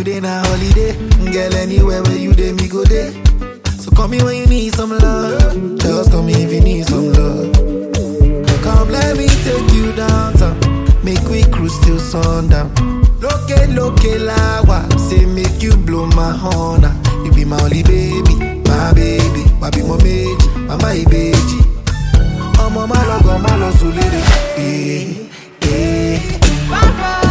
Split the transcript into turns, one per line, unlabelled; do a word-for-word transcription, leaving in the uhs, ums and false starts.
today na holiday. Girl, anywhere where you dey, me go there. So call me when you need some love. Just call me if you need some love. Come, let me take you downtown. Make we cruise till sundown. Loke, loke, lawa. Say make you blow my horn. You be my only baby, my baby. Wabi mo meji, mama ibeji. Omo ma logo, ma lo sulere. Eh, eh.